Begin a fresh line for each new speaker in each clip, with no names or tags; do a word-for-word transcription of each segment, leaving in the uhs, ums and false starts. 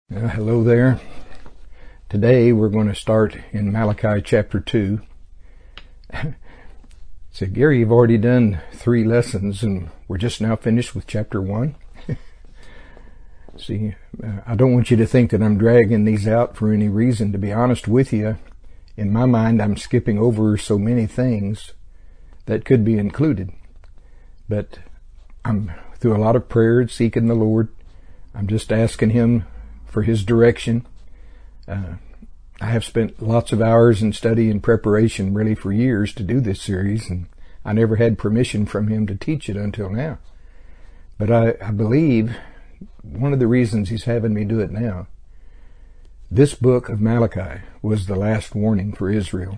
Uh, hello there. Today we're going to start in Malachi chapter two. So Gary, you've already done three lessons and we're just now finished with chapter one. See, uh, I don't want you to think that I'm dragging these out for any reason. To be honest with you, in my mind I'm skipping over so many things that could be included. But I'm through a lot of prayer, seeking the Lord. I'm just asking Him for His direction. Uh, I have spent lots of hours in study and preparation really for years to do this series, and I never had permission from Him to teach it until now. But I, I believe one of the reasons He's having me do it now, this book of Malachi was the last warning for Israel.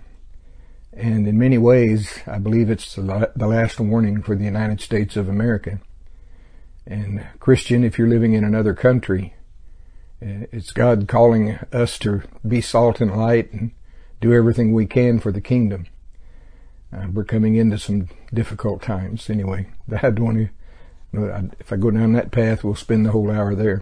And in many ways, I believe it's the, la- the last warning for the United States of America. And Christian, if you're living in another country, it's God calling us to be salt and light and do everything we can for the kingdom. Uh, we're coming into some difficult times. Anyway, I don't want to, if I go down that path, we'll spend the whole hour there.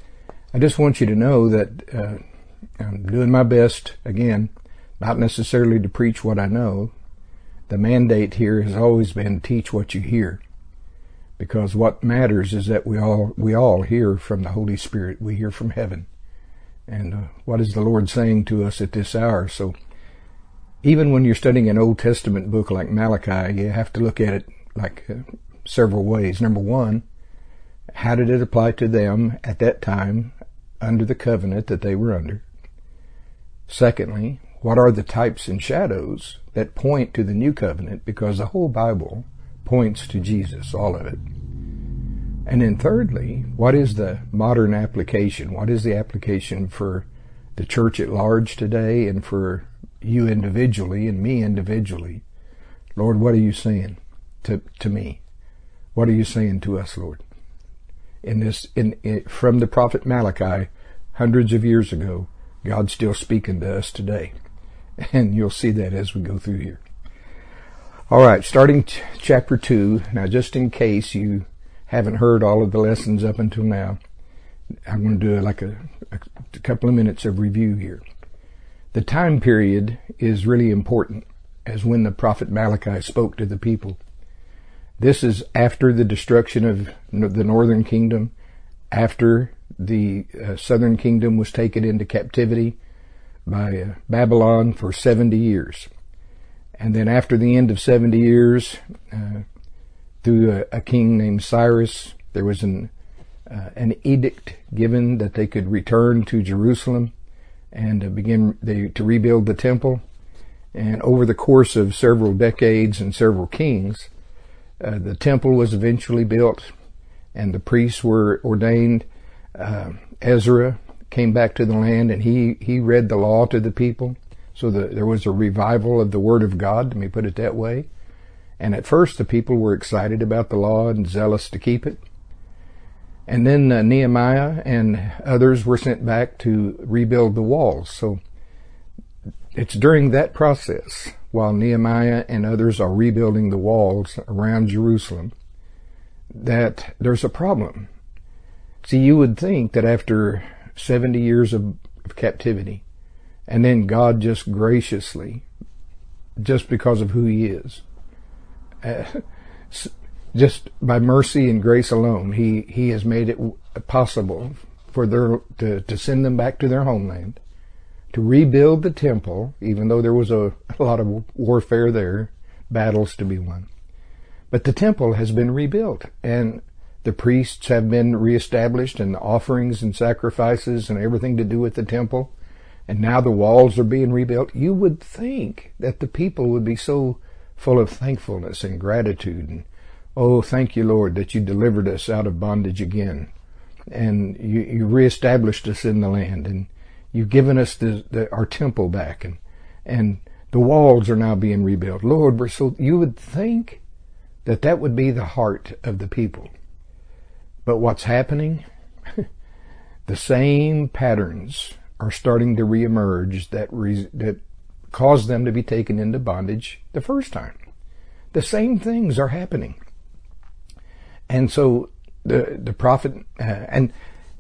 I just want you to know that uh, I'm doing my best, again, not necessarily to preach what I know. The mandate here has always been teach what you hear. Because what matters is that we all we all hear from the Holy Spirit. We hear from heaven. And uh, what is the Lord saying to us at this hour? So even when you're studying an Old Testament book like Malachi, you have to look at it like uh, several ways. Number one, how did it apply to them at that time under the covenant that they were under? Secondly, what are the types and shadows that point to the new covenant? Because the whole Bible points to Jesus, all of it. And then thirdly, what is the modern application? What is the application for the church at large today and for you individually and me individually? Lord, what are you saying to, to me? What are you saying to us, Lord? In this, in, in from the prophet Malachi, hundreds of years ago, God's still speaking to us today. And you'll see that as we go through here. All right, starting ch- chapter two. Now, just in case you haven't heard all of the lessons up until now, I'm going to do like a, a, a couple of minutes of review here. The time period is really important as when the prophet Malachi spoke to the people. This is after the destruction of the northern kingdom, after the uh, southern kingdom was taken into captivity by uh, Babylon for seventy years. And then after the end of seventy years, uh, through a, a king named Cyrus, there was an uh, an edict given that they could return to Jerusalem and uh, begin they, to rebuild the temple. And over the course of several decades and several kings, uh, the temple was eventually built and the priests were ordained. Uh, Ezra came back to the land and he, he read the law to the people. So the, there was a revival of the Word of God, let me put it that way. And at first the people were excited about the law and zealous to keep it. And then uh, Nehemiah and others were sent back to rebuild the walls. So it's during that process, while Nehemiah and others are rebuilding the walls around Jerusalem, that there's a problem. See, you would think that after seventy years of, of captivity, and then God just graciously, just because of who He is, uh, just by mercy and grace alone, He, He has made it possible for their, to, to send them back to their homeland, to rebuild the temple, even though there was a, a lot of warfare there, battles to be won. But the temple has been rebuilt, and the priests have been reestablished, and the offerings and sacrifices and everything to do with the temple. And now the walls are being rebuilt. You would think that the people would be so full of thankfulness and gratitude. And, oh, thank you, Lord, that you delivered us out of bondage again. And you, you reestablished us in the land. And you've given us the, the, our temple back. And, and the walls are now being rebuilt. Lord, we're so, you would think that that would be the heart of the people. But what's happening? The same patterns are starting to reemerge that re- that caused them to be taken into bondage the first time. The same things are happening. And so the the prophet, uh, and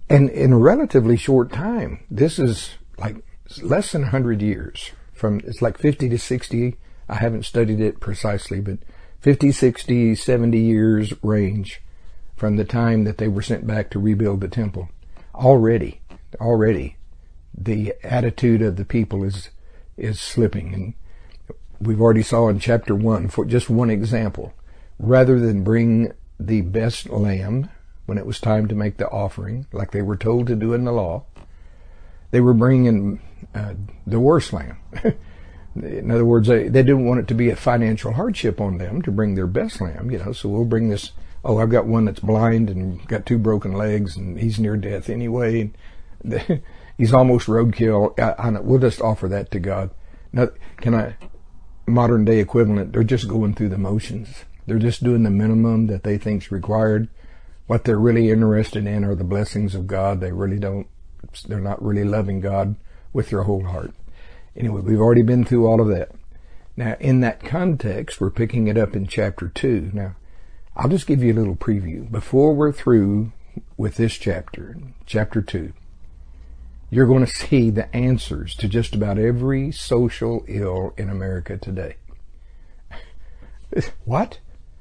And in a relatively short time, this is like less than one hundred years. From, it's like fifty to sixty. I haven't studied it precisely, but fifty, sixty, seventy years range from the time that they were sent back to rebuild the temple. Already, already, the attitude of the people is is slipping. And we've already saw in chapter one, for just one example, rather than bring the best lamb when it was time to make the offering, like they were told to do in the law, they were bringing uh, the worst lamb. In other words, they, they didn't want it to be a financial hardship on them to bring their best lamb, you know, so we'll bring this, oh, I've got one that's blind and got two broken legs and he's near death anyway. He's almost roadkill. I, I, we'll just offer that to God. Now, can I, modern day equivalent, they're just going through the motions. They're just doing the minimum that they think's required. What they're really interested in are the blessings of God. They really don't, they're not really loving God with their whole heart. Anyway, we've already been through all of that. Now, in that context, we're picking it up in chapter two. Now, I'll just give you a little preview. Before we're through with this chapter, chapter two, you're going to see the answers to just about every social ill in America today. What?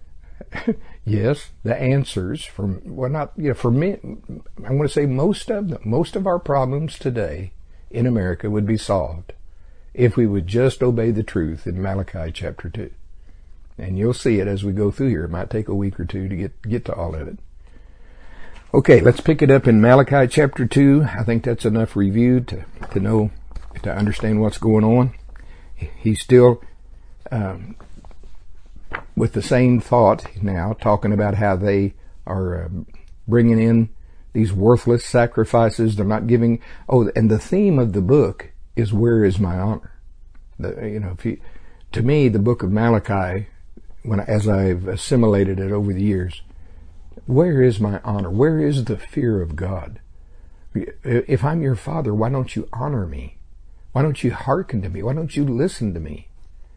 Yes, the answers from, well, not, you know, for me, I'm going to say most of them, most of our problems today in America would be solved if we would just obey the truth in Malachi chapter two. And you'll see it as we go through here. It might take a week or two to get, get to all of it. Okay, let's pick it up in Malachi chapter two. I think that's enough review to, to know, to understand what's going on. He's still, um, with the same thought now, talking about how they are uh, bringing in these worthless sacrifices. They're not giving, oh, and the theme of the book is, where is my honor? The, you know, if you, to me, the book of Malachi, when as I've assimilated it over the years, where is my honor? Where is the fear of God? If I'm your father, why don't you honor me? Why don't you hearken to me? Why don't you listen to me?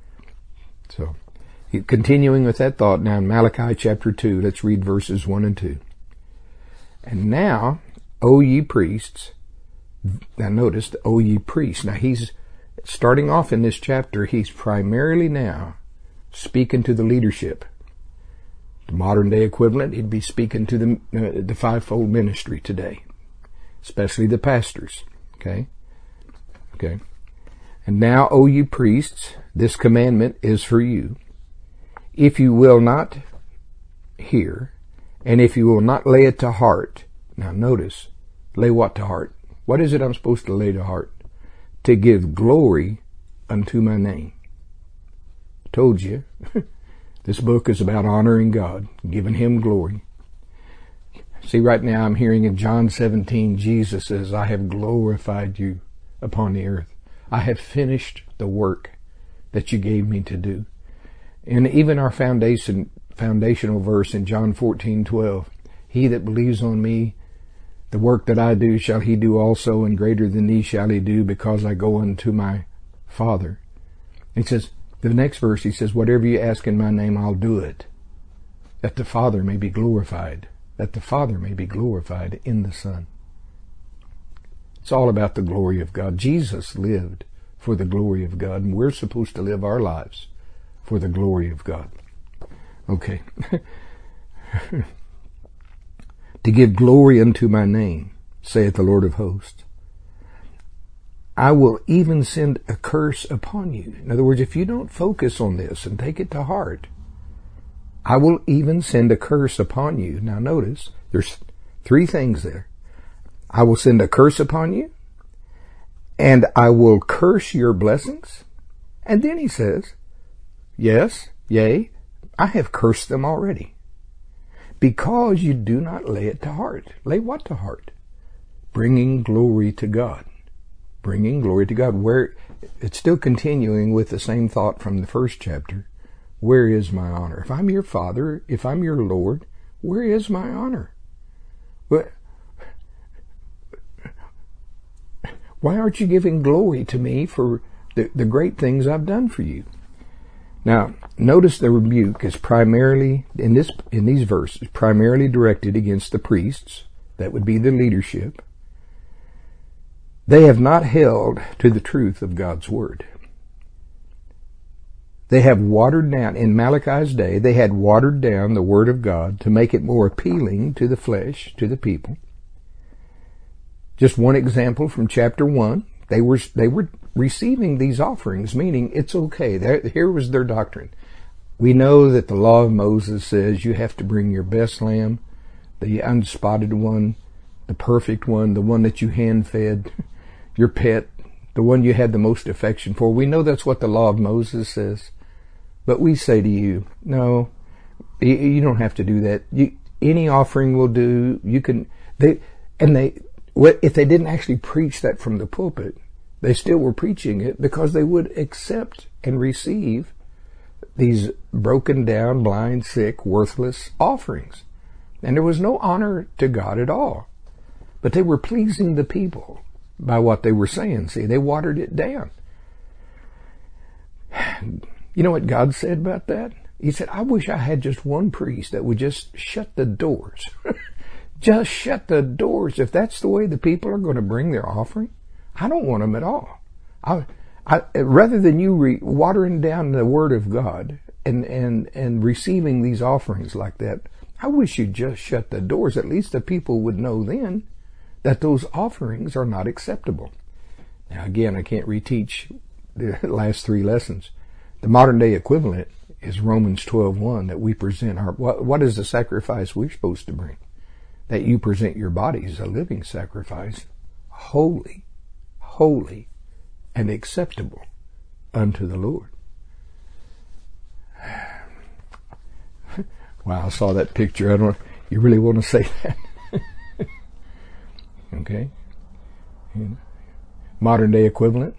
So, continuing with that thought now in Malachi chapter two, let's read verses one and two. And now, O ye priests, now notice, O ye priests. Now he's, starting off in this chapter, he's primarily now speaking to the leadership. The modern day equivalent, he'd be speaking to the, uh, the fivefold ministry today, especially the pastors. Okay? Okay. And now, O ye priests, this commandment is for you. If you will not hear, and if you will not lay it to heart. Now notice, lay what to heart? What is it I'm supposed to lay to heart? To give glory unto my name. Told you. This book is about honoring God, giving Him glory. See, right now I'm hearing in John seventeen, Jesus says, I have glorified you upon the earth. I have finished the work that you gave me to do. And even our foundation, foundational verse in John fourteen twelve, he that believes on me, the work that I do shall he do also, and greater than these shall he do, because I go unto my Father. He says, the next verse, he says, whatever you ask in my name, I'll do it, that the Father may be glorified, that the Father may be glorified in the Son. It's all about the glory of God. Jesus lived for the glory of God, and we're supposed to live our lives for the glory of God. Okay. To give glory unto my name, saith the Lord of hosts. I will even send a curse upon you. In other words, if you don't focus on this and take it to heart, I will even send a curse upon you. Now notice, there's three things there. I will send a curse upon you, and I will curse your blessings. And then he says, yes, yea, I have cursed them already, because you do not lay it to heart. Lay what to heart? Bringing glory to God. Bringing glory to God. Where, it's still continuing with the same thought from the first chapter. Where is my honor? If I'm your Father, if I'm your Lord, where is my honor? Why aren't you giving glory to me for the, the great things I've done for you? Now, notice the rebuke is primarily, in this, in these verses, primarily directed against the priests, that would be the leadership, they have not held to the truth of God's Word. They have watered down, in Malachi's day, they had watered down the Word of God to make it more appealing to the flesh, to the people. Just one example from chapter one, they were, they were receiving these offerings, meaning it's okay. There, here was their doctrine. We know that the law of Moses says you have to bring your best lamb, the unspotted one, the perfect one, the one that you hand-fed, your pet, the one you had the most affection for. We know that's what the law of Moses says. But we say to you, no, you don't have to do that. You, any offering will do. You can, they, and they, if they didn't actually preach that from the pulpit, they still were preaching it because they would accept and receive these broken down, blind, sick, worthless offerings. And there was no honor to God at all. But they were pleasing the people by what they were saying. See, they watered it down. You know what God said about that? He said, I wish I had just one priest that would just shut the doors. Just shut the doors. If that's the way the people are going to bring their offering, I don't want them at all. I, I, rather than you re, watering down the Word of God and, and, and receiving these offerings like that, I wish you'd just shut the doors. At least the people would know then that those offerings are not acceptable. Now again, I can't reteach the last three lessons. The modern day equivalent is Romans twelve one, that we present our, what, what is the sacrifice we're supposed to bring? That you present your bodies a living sacrifice, holy, holy, and acceptable unto the Lord. Wow, I saw that picture. I don't, you really want to say that? Okay. Modern day equivalent.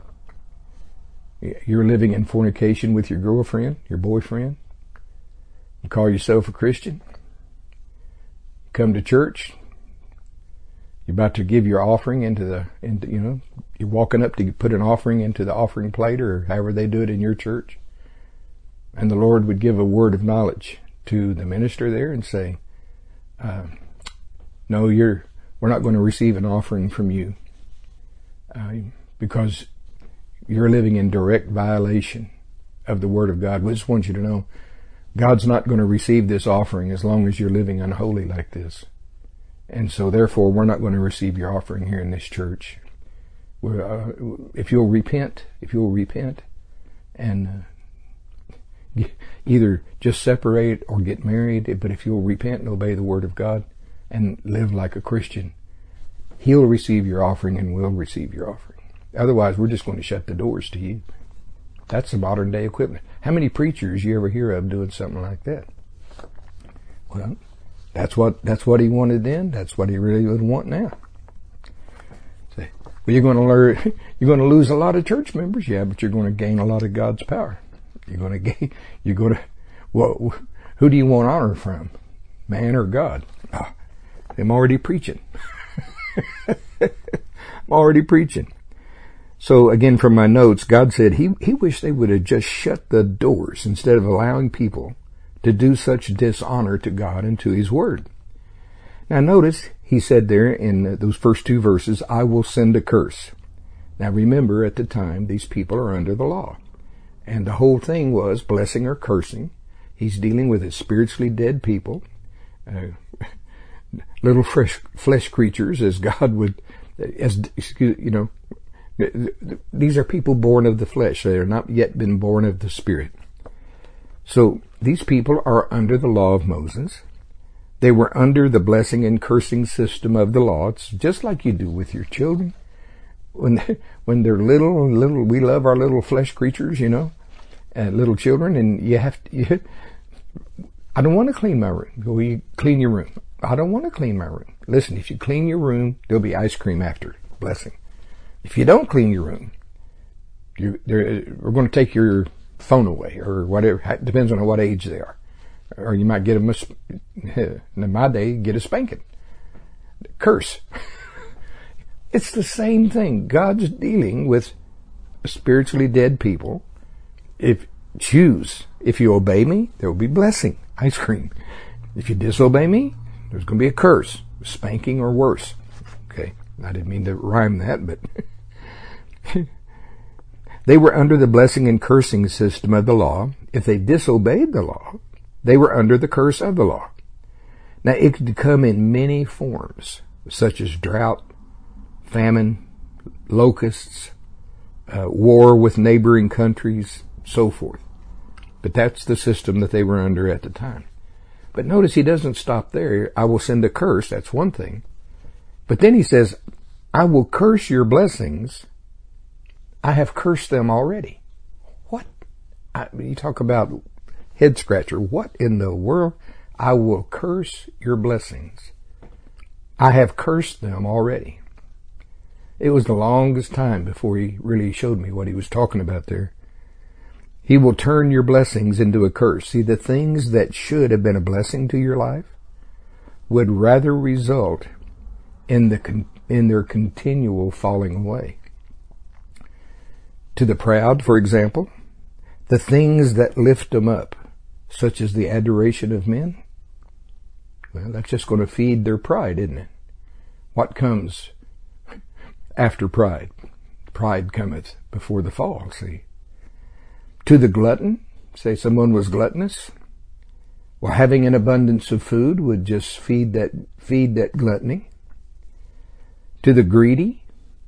You're living in fornication with your girlfriend, your boyfriend. You call yourself a Christian. You come to church. You're about to give your offering into the, into, you know, you're walking up to put an offering into the offering plate or however they do it in your church. And the Lord would give a word of knowledge to the minister there and say, uh, no, you're, we're not going to receive an offering from you uh, because you're living in direct violation of the Word of God. We just want you to know God's not going to receive this offering as long as you're living unholy like this. And so therefore we're not going to receive your offering here in this church. We're, uh, if you'll repent, if you'll repent and uh, either just separate or get married, but if you'll repent and obey the Word of God and live like a Christian, He'll receive your offering and we'll receive your offering. Otherwise, we're just going to shut the doors to you. That's the modern day equivalent. How many preachers you ever hear of doing something like that? Well, that's what, that's what he wanted then. That's what he really would want now. Say, well, you're going to learn, you're going to lose a lot of church members. Yeah, but you're going to gain a lot of God's power. You're going to gain, you're going to, well, who do you want honor from? Man or God? Oh, I'm already preaching. I'm already preaching. So again, from my notes, God said he, he wished they would have just shut the doors instead of allowing people to do such dishonor to God and to His Word. Now notice, he said there in those first two verses, I will send a curse. Now remember, at the time, these people are under the law. And the whole thing was blessing or cursing. He's dealing with his spiritually dead people, uh, little fresh flesh creatures, as God would, as, excuse, you know, these are people born of the flesh. They are not yet been born of the Spirit. So these people are under the law of Moses. They were under the blessing and cursing system of the law. It's just like you do with your children. When they, when they're little, little, we love our little flesh creatures, you know, uh, little children, and you have to, you, I don't want to clean my room. Go, you clean your room. I don't want to clean my room. Listen, if you clean your room, there'll be ice cream after. Blessing. If you don't clean your room, you, we're going to take your phone away or whatever. It depends on what age they are. Or you might get them, a, in my day, get a spanking. Curse. It's the same thing. God's dealing with spiritually dead people. If choose, if you obey me, there will be blessing, ice cream. If you disobey me, there's going to be a curse. spanking or worse. Okay, I didn't mean to rhyme that, but they were under the blessing and cursing system of the law. If they disobeyed the law, they were under the curse of the law. Now, it could come in many forms, such as drought, famine, locusts, uh, war with neighboring countries, so forth. But that's the system that they were under at the time. But notice he doesn't stop there. I will send a curse. That's one thing. But then he says, I will curse your blessings. I have cursed them already. What? I, you talk about head scratcher. What in the world? I will curse your blessings. I have cursed them already. It was the longest time before he really showed me what he was talking about there. He will turn your blessings into a curse. See, the things that should have been a blessing to your life would rather result in the in their continual falling away. To the proud, for example, the things that lift them up, such as the adoration of men, well, that's just going to feed their pride, isn't it? What comes after pride? Pride cometh before the fall, see. To the glutton, say someone was gluttonous, well, having an abundance of food would just feed that, feed that gluttony. To the greedy,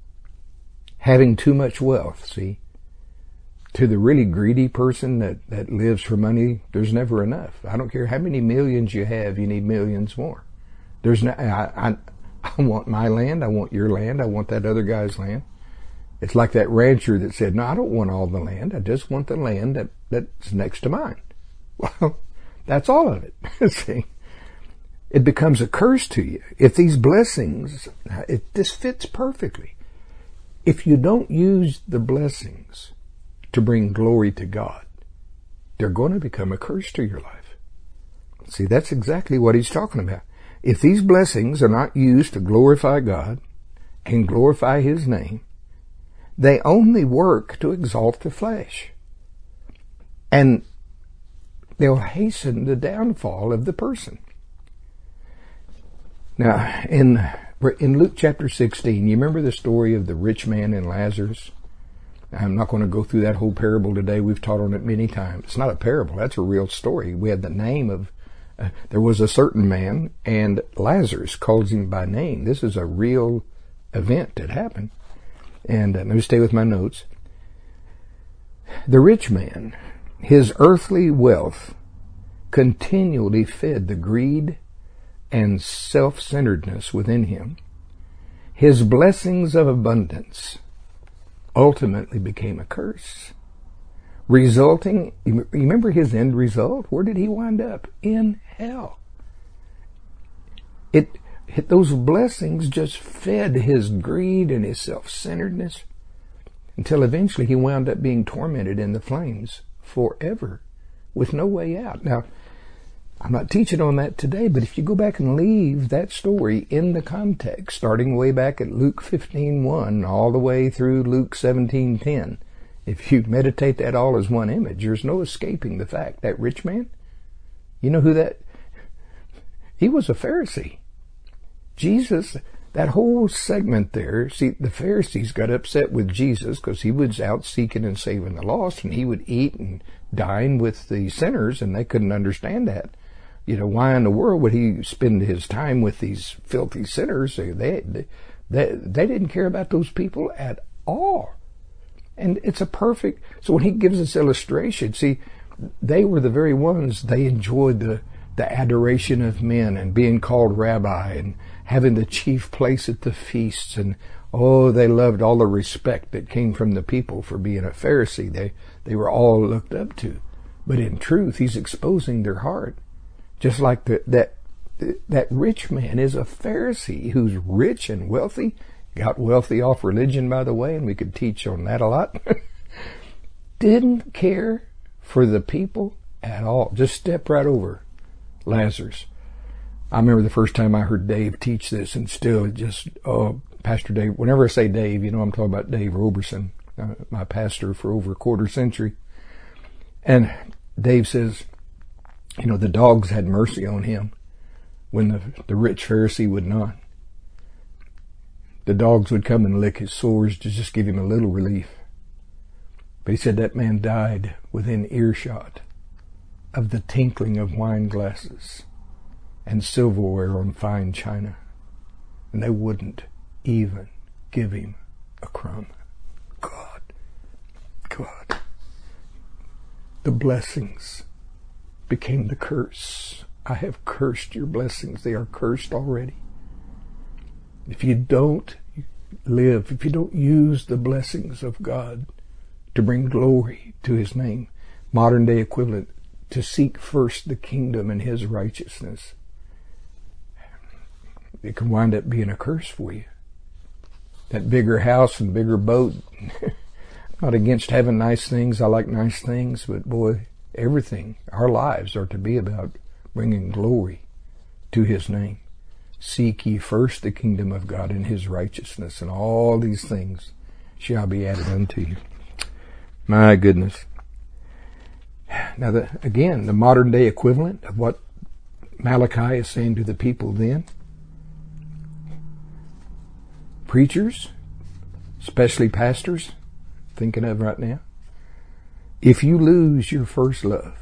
having too much wealth, see. To the really greedy person that, that lives for money, there's never enough. I don't care how many millions you have, you need millions more. There's no, I, I, I want my land, I want your land, I want that other guy's land. It's like that rancher that said, no, I don't want all the land, I just want the land that, that's next to mine. Well, that's all of it. See? It becomes a curse to you. If these blessings, it, this fits perfectly. If you don't use the blessings to bring glory to God, they're going to become a curse to your life. See, that's exactly what he's talking about. If these blessings are not used to glorify God and glorify his name, they only work to exalt the flesh. And they'll hasten the downfall of the person. Now, in, in Luke chapter sixteen, you remember the story of the rich man and Lazarus? I'm not going to go through that whole parable today. We've taught on it many times. It's not a parable. That's a real story. We had the name of, uh, there was a certain man, and Lazarus calls him by name. This is a real event that happened. And uh, let me stay with my notes. The rich man, his earthly wealth continually fed the greed and self-centeredness within him. His blessings of abundance ultimately became a curse, resulting, you remember his end result? Where did he wind up? In hell. It, it those blessings just fed his greed and his self-centeredness until eventually he wound up being tormented in the flames forever with no way out. Now, I'm not teaching on that today, but if you go back and leave that story in the context, starting way back at Luke fifteen one, all the way through Luke seventeen ten, if you meditate that all as one image, there's no escaping the fact that rich man, you know who that, he was a Pharisee. Jesus, that whole segment there, see, the Pharisees got upset with Jesus because he was out seeking and saving the lost, and he would eat and dine with the sinners, and they couldn't understand that. You know, why in the world would he spend his time with these filthy sinners? They, they, they, they didn't care about those people at all. And it's a perfect, so when he gives this illustration, see, they were the very ones, they enjoyed the, the adoration of men and being called rabbi and having the chief place at the feasts. And, oh, they loved all the respect that came from the people for being a Pharisee. They, they were all looked up to. But in truth, he's exposing their heart. Just like the, that that rich man is a Pharisee who's rich and wealthy, got wealthy off religion, by the way, and we could teach on that a lot, didn't care for the people at all. Just step right over Lazarus. I remember the first time I heard Dave teach this, and still just, oh, Pastor Dave, whenever I say Dave, you know I'm talking about Dave Roberson, uh, my pastor for over a quarter century. And Dave says, you know, the dogs had mercy on him when the, the rich Pharisee would not. The dogs would come and lick his sores to just give him a little relief. But he said that man died within earshot of the tinkling of wine glasses and silverware on fine china. And they wouldn't even give him a crumb. God, God. The blessings became the curse. I have cursed your blessings. They are cursed already. If you don't live, if you don't use the blessings of God to bring glory to His name, modern day equivalent, to seek first the kingdom and His righteousness, it can wind up being a curse for you. That bigger house and bigger boat, I'm not against having nice things. I like nice things, but boy, everything, our lives are to be about bringing glory to His name. Seek ye first the kingdom of God and His righteousness, and all these things shall be added unto you. My goodness. Now, the, again, the modern day equivalent of what Malachi is saying to the people then. Preachers, especially pastors, thinking of right now. If you lose your first love,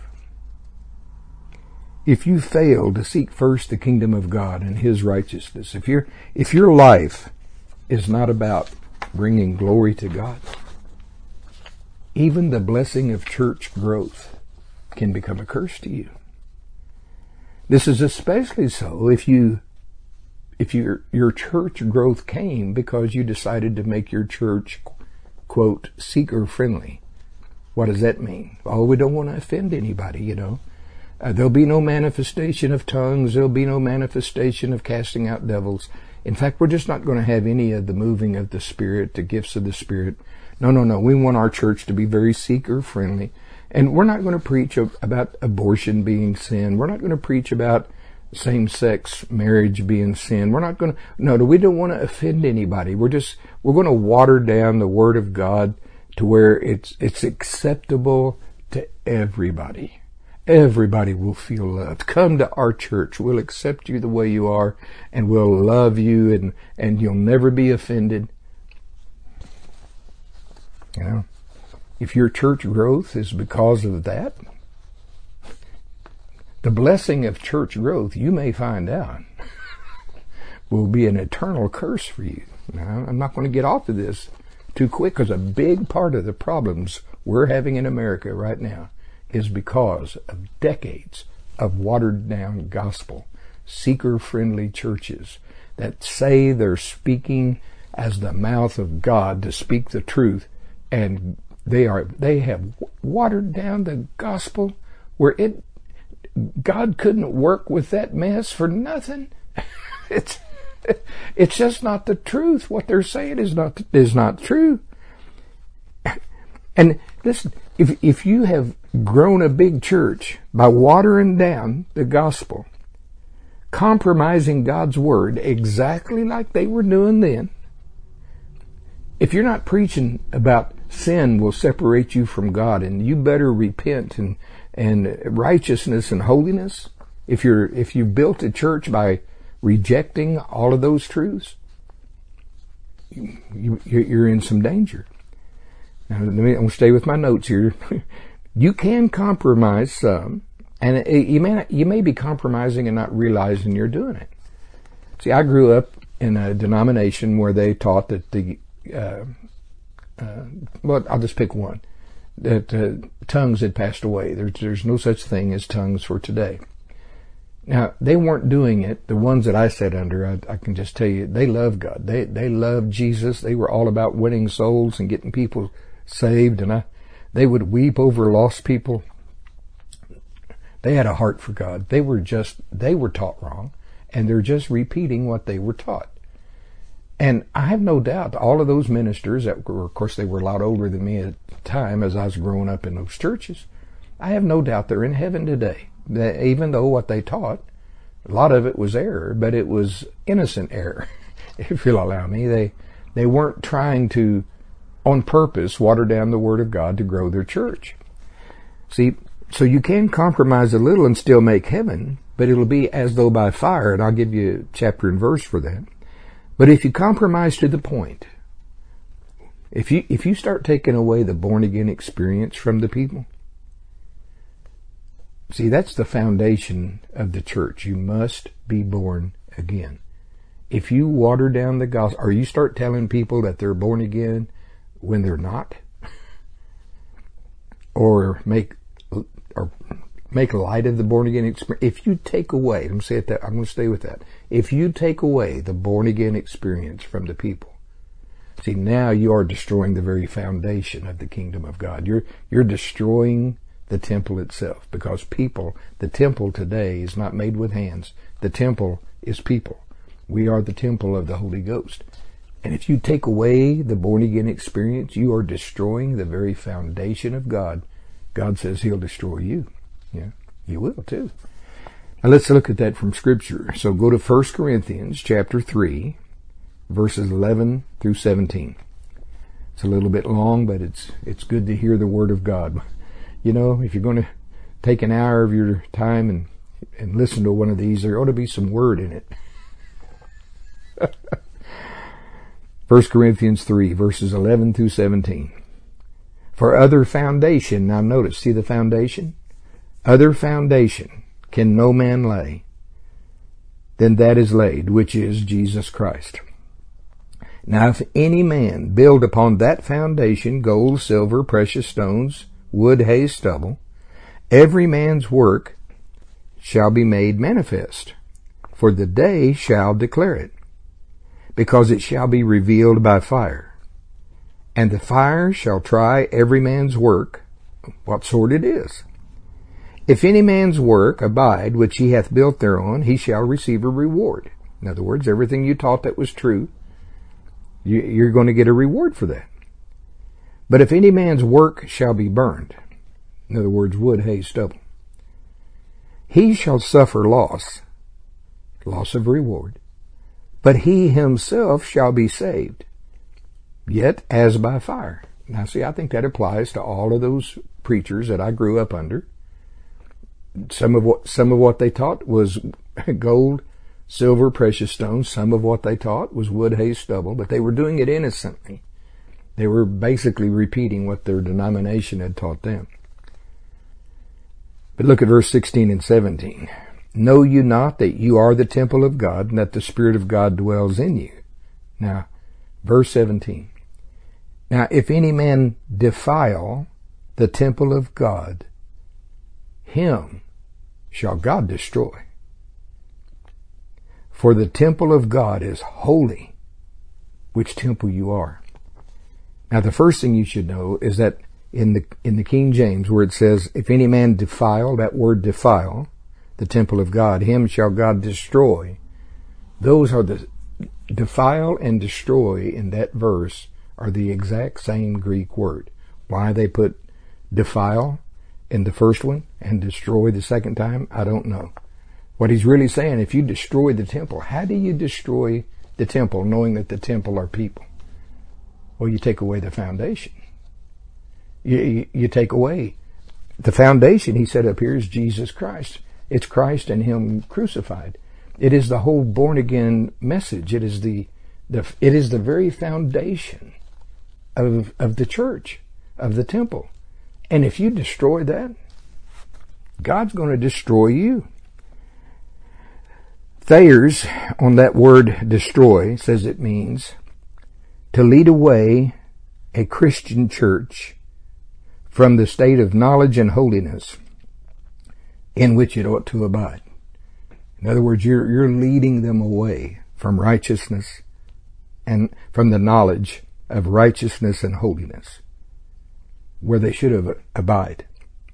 if you fail to seek first the kingdom of God and His righteousness, if your if your life is not about bringing glory to God, even the blessing of church growth can become a curse to you. This is especially so if you if your your church growth came because you decided to make your church, quote, seeker friendly. What does that mean? Oh, we don't want to offend anybody, you know. Uh, there'll be no manifestation of tongues. There'll be no manifestation of casting out devils. In fact, we're just not going to have any of the moving of the Spirit, the gifts of the Spirit. No, no, no. We want our church to be very seeker-friendly. And we're not going to preach about abortion being sin. We're not going to preach about same-sex marriage being sin. We're not going to, no, we don't want to offend anybody. We're just, we're going to water down the Word of God to where it's, it's acceptable to everybody. Everybody will feel loved. Come to our church. We'll accept you the way you are, and we'll love you, and, and you'll never be offended. You know, if your church growth is because of that, the blessing of church growth, you may find out, will be an eternal curse for you. Now, I'm not going to get off of this too quick, because a big part of the problems we're having in America right now is because of decades of watered-down gospel, seeker-friendly churches that say they're speaking as the mouth of God to speak the truth, and they are they have watered down the gospel where it God couldn't work with that mess for nothing. It's it's just not the truth. What they're saying is not is not true. And listen, if if you have grown a big church by watering down the gospel, compromising God's word exactly like they were doing then, if you're not preaching about sin will separate you from God and you better repent and and righteousness and holiness, if you're if you built a church by rejecting all of those truths, you, you, you're in some danger. Now, let me, I'm going to stay with my notes here. You can compromise some, and it, you may not, you may be compromising and not realizing you're doing it. See, I grew up in a denomination where they taught that the, uh, uh, well, I'll just pick one, that uh, tongues had passed away. There's, there's no such thing as tongues for today. Now, they weren't doing it. The ones that I sat under, I, I can just tell you, they loved God. They they loved Jesus. They were all about winning souls and getting people saved, and I, they would weep over lost people. They had a heart for God. They were just, they were taught wrong, and they're just repeating what they were taught. And I have no doubt all of those ministers that were, of course, they were a lot older than me at the time as I was growing up in those churches. I have no doubt they're in heaven today. That even though what they taught, a lot of it was error, but it was innocent error, if you'll allow me. They, they weren't trying to, on purpose, water down the Word of God to grow their church. See, so you can compromise a little and still make heaven, but it'll be as though by fire, and I'll give you chapter and verse for that. But if you compromise to the point, if you if you start taking away the born-again experience from the people, see, that's the foundation of the church. You must be born again. If you water down the gospel, or you start telling people that they're born again when they're not, or make or make light of the born again experience, if you take away, let me say it that, I'm going to stay with that. If you take away the born again experience from the people, see, now you are destroying the very foundation of the kingdom of God. You're you're destroying the temple itself, because people, the temple today is not made with hands. The temple is people. We are the temple of the Holy Ghost. And if you take away the born-again experience, you are destroying the very foundation of God. God says He'll destroy you. Yeah, He will too. Now let's look at that from Scripture. So go to First Corinthians chapter three, verses eleven through seventeen. It's a little bit long, but it's it's good to hear the Word of God. You know, if you're going to take an hour of your time and, and listen to one of these, there ought to be some word in it. First Corinthians three, verses eleven through seventeen. For other foundation, now notice, see the foundation? Other foundation can no man lay than that is laid, which is Jesus Christ. Now if any man build upon that foundation gold, silver, precious stones, wood, hay, stubble, every man's work shall be made manifest, for the day shall declare it, because it shall be revealed by fire. And the fire shall try every man's work, what sort it is. If any man's work abide, which he hath built thereon, he shall receive a reward. In other words, everything you taught that was true, you're going to get a reward for that. But if any man's work shall be burned, in other words, wood, hay, stubble, he shall suffer loss, loss of reward, but he himself shall be saved, yet as by fire. Now see, I think that applies to all of those preachers that I grew up under. Some of what, some of what they taught was gold, silver, precious stones. Some of what they taught was wood, hay, stubble, but they were doing it innocently. They were basically repeating what their denomination had taught them. But look at verse sixteen and seventeen. Know you not that you are the temple of God, and that the Spirit of God dwells in you? Now, verse seventeen. Now, if any man defile the temple of God, him shall God destroy. For the temple of God is holy, which temple you are. Now, the first thing you should know is that in the in the King James, where it says, if any man defile, that word defile, the temple of God, him shall God destroy. Those are the, defile and destroy in that verse are the exact same Greek word. Why they put defile in the first one and destroy the second time, I don't know. What he's really saying, if you destroy the temple, how do you destroy the temple knowing that the temple are people? Well, you take away the foundation. You, you, you take away the foundation, he said up here, is Jesus Christ. It's Christ and Him crucified. It is the whole born again message. It is the, the it is the very foundation of of the church, of the temple. And if you destroy that, God's going to destroy you. Thayer's on that word destroy says it means to lead away a Christian church from the state of knowledge and holiness in which it ought to abide. In other words, you're, you're leading them away from righteousness and from the knowledge of righteousness and holiness, where they should have abide.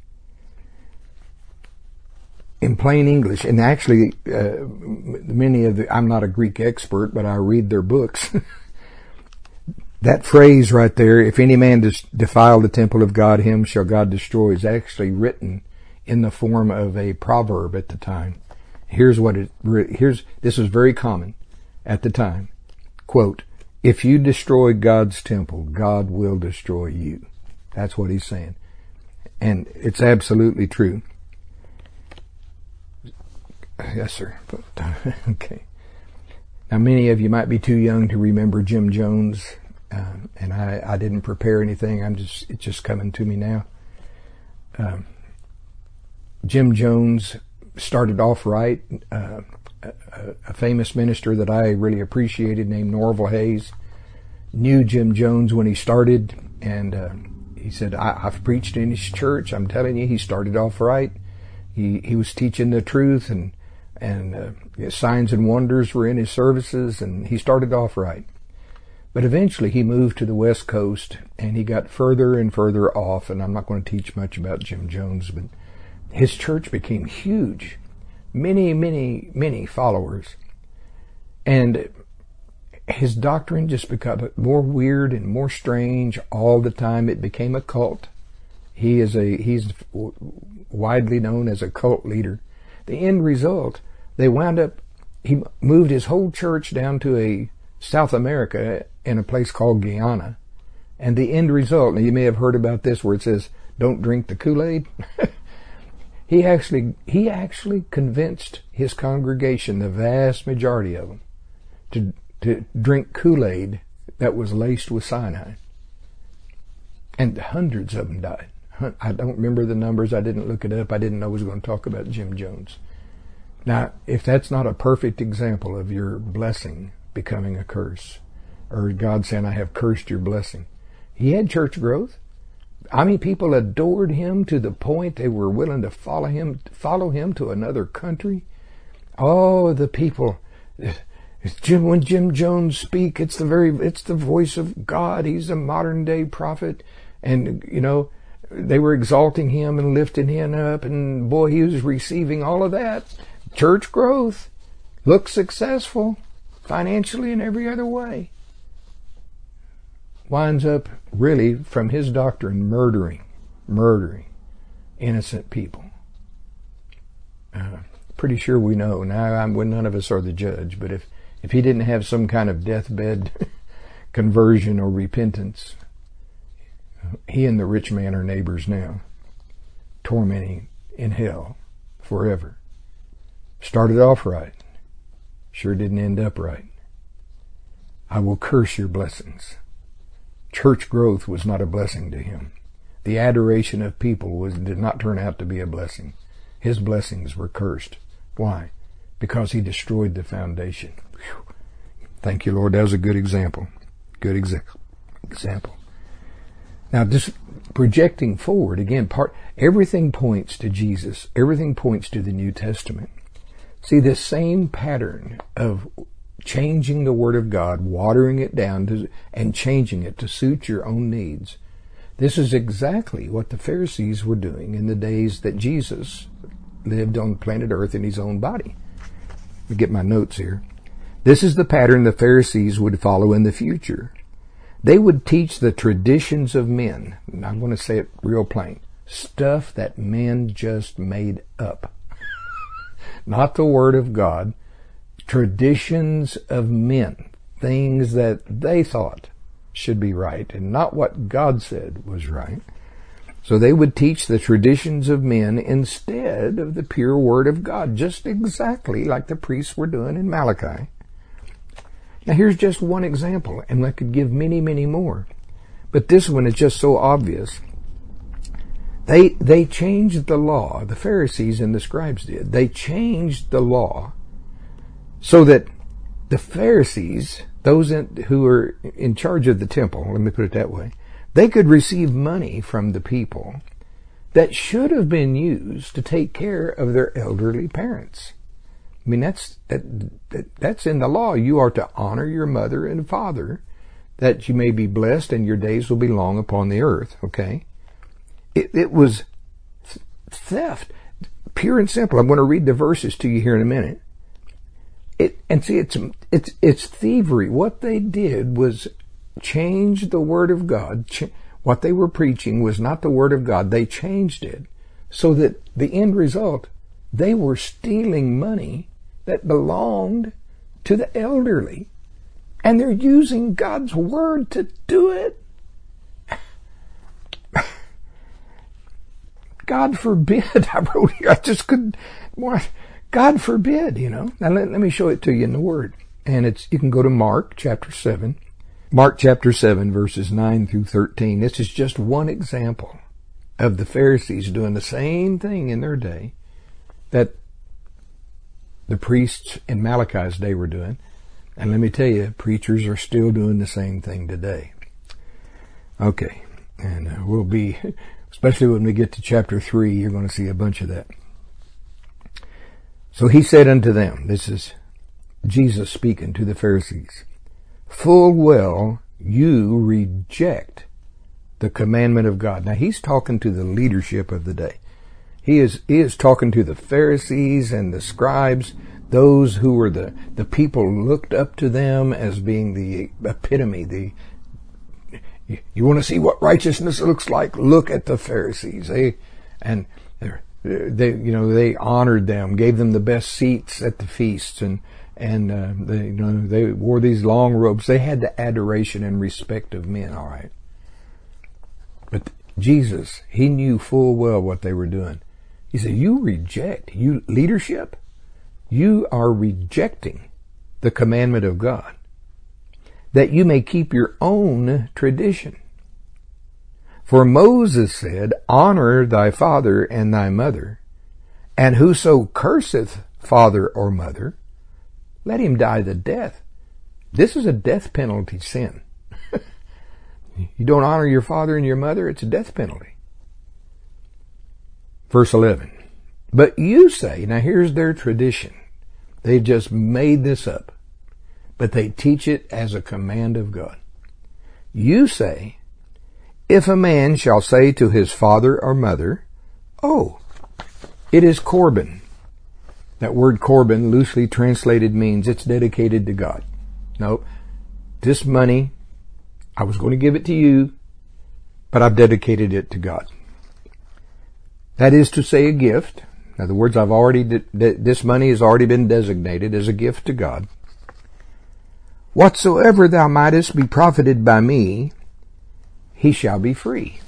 In plain English, and actually, uh, many of the, I'm not a Greek expert, but I read their books. That phrase right there, if any man does defile the temple of God, him shall God destroy, is actually written in the form of a proverb at the time. Here's what it, here's, this was very common at the time. Quote, if you destroy God's temple, God will destroy you. That's what he's saying. And it's absolutely true. Yes, sir. But, okay. Now, many of you might be too young to remember Jim Jones, um, and I, I didn't prepare anything. I'm just it's just coming to me now. Um, Jim Jones started off right. Uh, a, a famous minister that I really appreciated named Norval Hayes knew Jim Jones when he started, and uh, he said, I, I've preached in his church. I'm telling you, he started off right. He he was teaching the truth, and and uh, signs and wonders were in his services, and he started off right. But eventually he moved to the West Coast, and he got further and further off, and I'm not going to teach much about Jim Jones, but his church became huge. Many, many, many followers. And his doctrine just became more weird and more strange all the time. It became a cult. He is a, he's widely known as a cult leader. The end result, they wound up, he moved his whole church down to a South America in a place called Guyana. And the end result, now you may have heard about this where it says, don't drink the Kool-Aid. he actually, he actually convinced his congregation, the vast majority of them, to, to drink Kool-Aid that was laced with cyanide. And hundreds of them died. I don't remember the numbers. I didn't look it up. I didn't know I was going to talk about Jim Jones. Now, if that's not a perfect example of your blessing becoming a curse, or God saying, I have cursed your blessing. He had church growth. I mean, people adored him to the point they were willing to follow him, follow him to another country. Oh, the people. Jim, when Jim Jones speak, it's the very, it's the voice of God. He's a modern day prophet. And, you know, they were exalting him and lifting him up, and boy, he was receiving all of that. Church growth, looked successful, financially and every other way. Winds up really, from his doctrine, murdering, murdering innocent people. Uh, pretty sure we know. Now, I'm, well, none of us are the judge, but if, if he didn't have some kind of deathbed conversion or repentance, he and the rich man are neighbors now, tormenting in hell forever. Started off right, sure didn't end up right. I will curse your blessings. Church growth was not a blessing to him. The adoration of people was did not turn out to be a blessing. His blessings were cursed. Why? Because he destroyed the foundation. Whew. Thank you, Lord. That was a good example. Good exa- example. Now, just projecting forward, again, part everything points to Jesus. Everything points to the New Testament. See, this same pattern of changing the Word of God, watering it down, to, and changing it to suit your own needs. This is exactly what the Pharisees were doing in the days that Jesus lived on planet Earth in his own body. Let me get my notes here. This is the pattern the Pharisees would follow in the future. They would teach the traditions of men. And I'm going to say it real plain. Stuff that men just made up. Not the Word of God. Traditions of men. Things that they thought should be right and not what God said was right. So they would teach the traditions of men instead of the pure Word of God, just exactly like the priests were doing in Malachi. Now here's just one example, and I could give many, many more. But this one is just so obvious. They, they changed the law. The Pharisees and the scribes did. They changed the law so that the Pharisees, those in, who were in charge of the temple, let me put it that way, they could receive money from the people that should have been used to take care of their elderly parents. I mean, that's, that, that, that's in the law. You are to honor your mother and father, that you may be blessed and your days will be long upon the earth, okay? It, it was theft, pure and simple. I'm going to read the verses to you here in a minute. It, and see, it's, it's, it's thievery. What they did was change the Word of God. Ch- what they were preaching was not the Word of God. They changed it so that the end result, they were stealing money that belonged to the elderly. And they're using God's Word to do it. God forbid. I wrote here, I just couldn't, what? God forbid, you know. Now let, let me show it to you in the Word. And it's, you can go to Mark chapter seven. Mark chapter seven, verses nine through thirteen. This is just one example of the Pharisees doing the same thing in their day that the priests in Malachi's day were doing. And let me tell you, preachers are still doing the same thing today. Okay. And uh, we'll be, especially when we get to chapter three, you're going to see a bunch of that. So he said unto them, this is Jesus speaking to the Pharisees, full well you reject the commandment of God. Now he's talking to the leadership of the day. He is, he is talking to the Pharisees and the scribes, those who were the, the people looked up to them as being the epitome, the, you want to see what righteousness looks like? Look at the Pharisees. They, and they, you know, they honored them, gave them the best seats at the feasts, and, and, uh, they, you know, they wore these long robes. They had the adoration and respect of men, all right. But Jesus, he knew full well what they were doing. He said, you reject, you leadership, you are rejecting the commandment of God, that you may keep your own tradition. For Moses said, honor thy father and thy mother, and whoso curseth father or mother, let him die the death. This is a death penalty sin. You don't honor your father and your mother, it's a death penalty. Verse eleven. But you say, now here's their tradition. They just made this up, but they teach it as a command of God. You say, if a man shall say to his father or mother, oh, it is Corban. That word Corban, loosely translated, means it's dedicated to God. No, this money, I was going to give it to you, but I've dedicated it to God. That is to say, a gift. In other words, I've already, this money has already been designated as a gift to God. Whatsoever thou mightest be profited by me, he shall be free.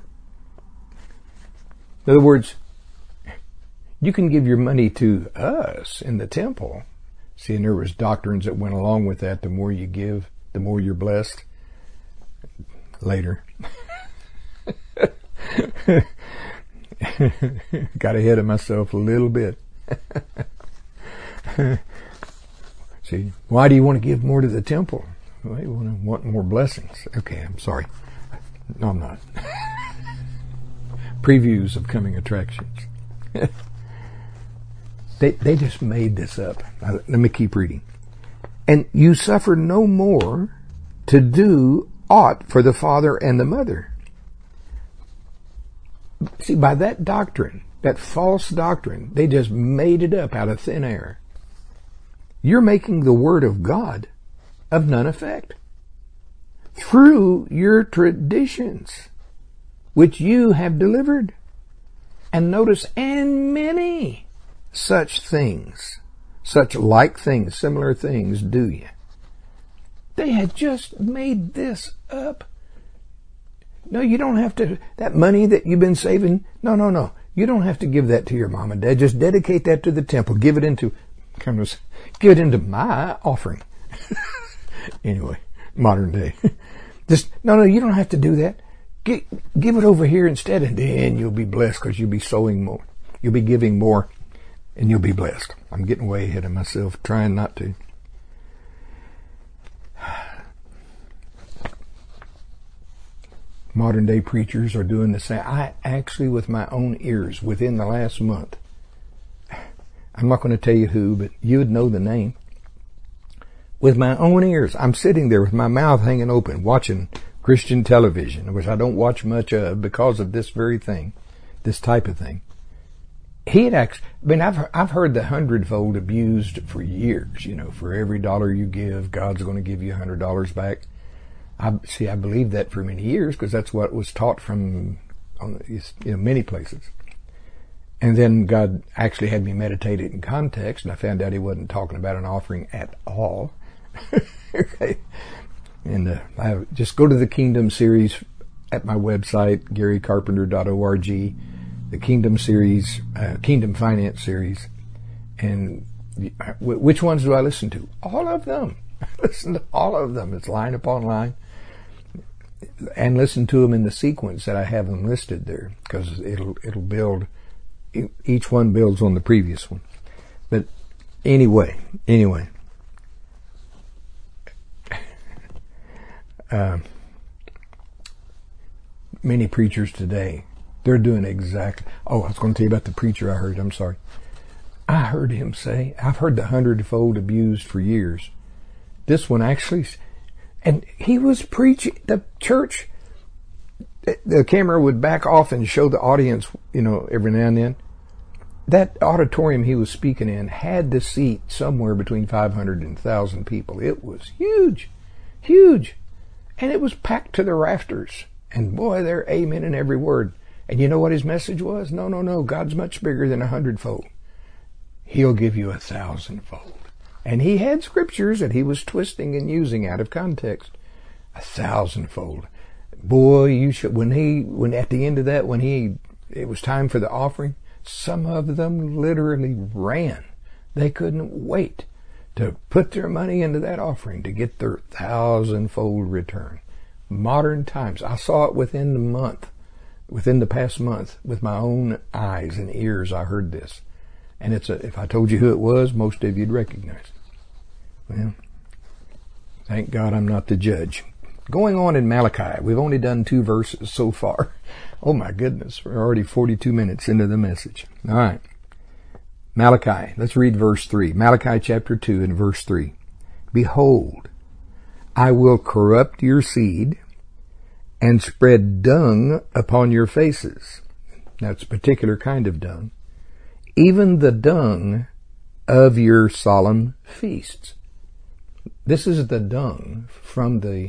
In other words, you can give your money to us in the temple. See, and there was doctrines that went along with that. The more you give, the more you're blessed. Later. Got ahead of myself a little bit. See, why do you want to give more to the temple? Well, you want to want more blessings. Okay, I'm sorry. No, I'm not. Previews of coming attractions. they they just made this up. Now, let me keep reading. And you suffer no more to do aught for the father and the mother. See, by that doctrine, that false doctrine, they just made it up out of thin air. You're making the word of God of none effect through your traditions, which you have delivered. And notice, and many such things, such like things, similar things do you. They had just made this up. No, you don't have to, that money that you've been saving, no, no, no. You don't have to give that to your mom and dad. Just dedicate that to the temple. Give it into, kind of, give it into my offering. Anyway, modern day. Just, no, no, you don't have to do that. Give, give it over here instead, and then you'll be blessed because you'll be sowing more. You'll be giving more, and you'll be blessed. I'm getting way ahead of myself, trying not to. Modern day preachers are doing the same. I actually, with my own ears, within the last month, I'm not going to tell you who, but you would know the name. With my own ears, I'm sitting there with my mouth hanging open, watching Christian television, which I don't watch much of because of this very thing, this type of thing. He had actually, I mean, I've, I've heard the hundredfold abused for years. You know, for every dollar you give, God's going to give you a hundred dollars back. I see. I believed that for many years because that's what was taught from, on, you know, many places. And then God actually had me meditate it in context, and I found out He wasn't talking about an offering at all. Okay, and uh, I just go to the Kingdom series at my website, gary carpenter dot org, the Kingdom series, uh, Kingdom Finance series, And which ones do I listen to? All of them. I listen to all of them. It's line upon line. And listen to them in the sequence that I have them listed there, because it'll it'll build. Each one builds on the previous one. But anyway, anyway. Uh, many preachers today, they're doing exactly. Oh, I was going to tell you about the preacher I heard. I'm sorry. I heard him say, I've heard the hundredfold abused for years. This one actually, and he was preaching, the church, the camera would back off and show the audience, you know, every now and then. That auditorium he was speaking in had to seat somewhere between five hundred and one thousand people. It was huge, huge. And it was packed to the rafters. And boy, they're amen in every word. And you know what his message was? No, no, no. God's much bigger than a hundredfold. He'll give you a thousandfold. And he had scriptures that he was twisting and using out of context. A thousandfold. Boy, you should, when he, when at the end of that, when he, it was time for the offering, some of them literally ran. They couldn't wait to put their money into that offering to get their thousandfold return. Modern times. I saw it within the month, within the past month, with my own eyes and ears. I heard this. And it's a, if I told you who it was, most of you'd recognize it. Well, thank God I'm not the judge. Going on in Malachi, we've only done two verses so far. Oh my goodness, we're already forty-two minutes into the message. All right. Malachi, let's read verse three. Malachi chapter two and verse three. Behold, I will corrupt your seed and spread dung upon your faces. That's a particular kind of dung. Even the dung of your solemn feasts. This is the dung from the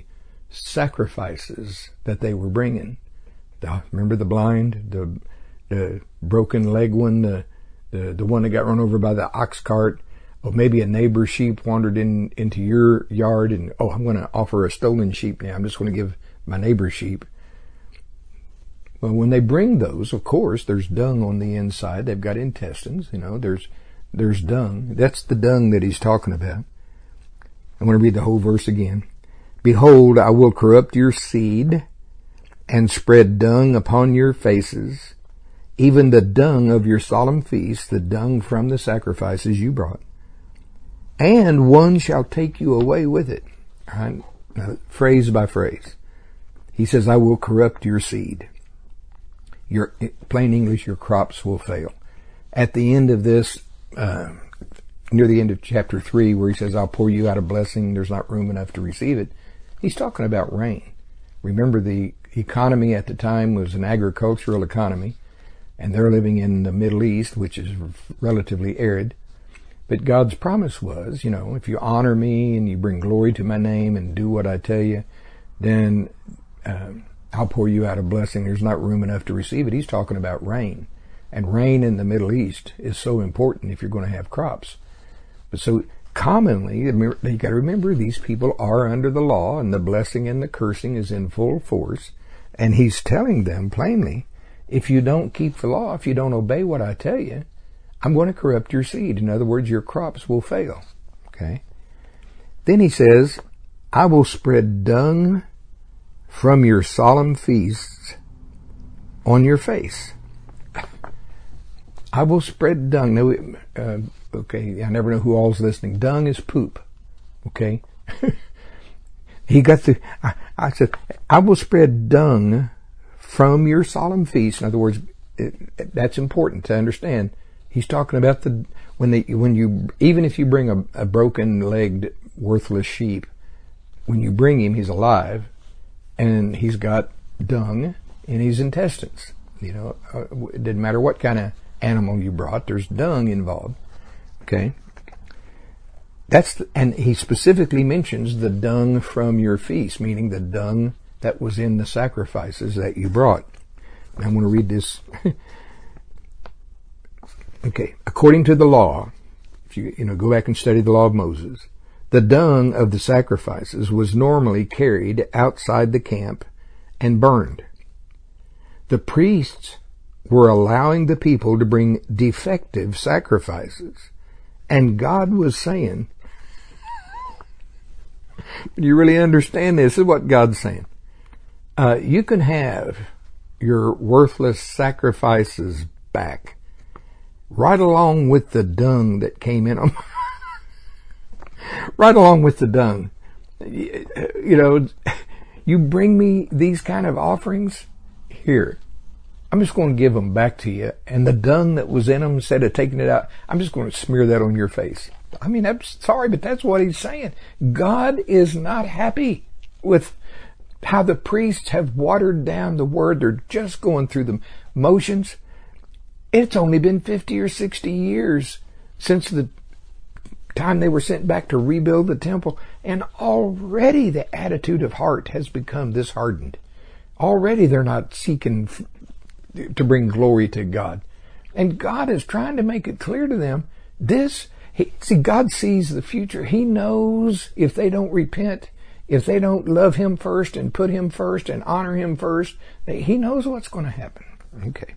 sacrifices that they were bringing. The, remember the blind, the, the broken leg one, the, the, the one that got run over by the ox cart, or maybe a neighbor's sheep wandered in into your yard and, oh, I'm going to offer a stolen sheep now. I'm just going to give my neighbor's sheep. Well, when they bring those, of course, there's dung on the inside. They've got intestines, you know, there's, there's dung. That's the dung that he's talking about. I want to read the whole verse again. Behold, I will corrupt your seed and spread dung upon your faces, even the dung of your solemn feasts, the dung from the sacrifices you brought. And one shall take you away with it. All right? Now, phrase by phrase. He says, I will corrupt your seed. Your, plain English, your crops will fail. At the end of this, uh, near the end of chapter three, where he says, I'll pour you out a blessing, there's not room enough to receive it, he's talking about rain. Remember, the economy at the time was an agricultural economy, and they're living in the Middle East, which is relatively arid. But God's promise was, you know, if you honor me and you bring glory to my name and do what I tell you, then uh, I'll pour you out a blessing. There's not room enough to receive it. He's talking about rain. And rain in the Middle East is so important if you're going to have crops. But so commonly, you got to remember, these people are under the law, and the blessing and the cursing is in full force. And he's telling them plainly, if you don't keep the law, if you don't obey what I tell you, I'm going to corrupt your seed. In other words, your crops will fail. Okay. Then he says, I will spread dung from your solemn feasts on your face. I will spread dung. Now, uh, okay, I never know who all's listening. Dung is poop. Okay. He got the, I, I said, I will spread dung from your solemn feasts. In other words, it, it, that's important to understand. He's talking about the, when they, when you, even if you bring a, a broken legged, worthless sheep, when you bring him, he's alive, and he's got dung in his intestines. You know, uh, it didn't matter what kind of animal you brought, there's dung involved. Okay. That's, the, and he specifically mentions the dung from your feast, meaning the dung that was in the sacrifices that you brought. I'm going to read this. Okay. According to the law, if you, you know, go back and study the law of Moses, the dung of the sacrifices was normally carried outside the camp and burned. The priests were allowing the people to bring defective sacrifices And God was saying, you really understand this? This is what God's saying. Uh, you can have your worthless sacrifices back, right along with the dung that came in them. Right along with the dung. You know, you bring me these kind of offerings, here, I'm just going to give them back to you. And the dung that was in them, instead of taking it out, I'm just going to smear that on your face. I mean, I'm sorry, but that's what he's saying. God is not happy with how the priests have watered down the word. They're just going through the motions. It's only been fifty or sixty years since the time they were sent back to rebuild the temple, and already the attitude of heart has become this hardened. Already they're not seeking to bring glory to God. And God is trying to make it clear to them, this, he, see, God sees the future. He knows if they don't repent, if they don't love Him first and put Him first and honor Him first, He knows what's going to happen. Okay.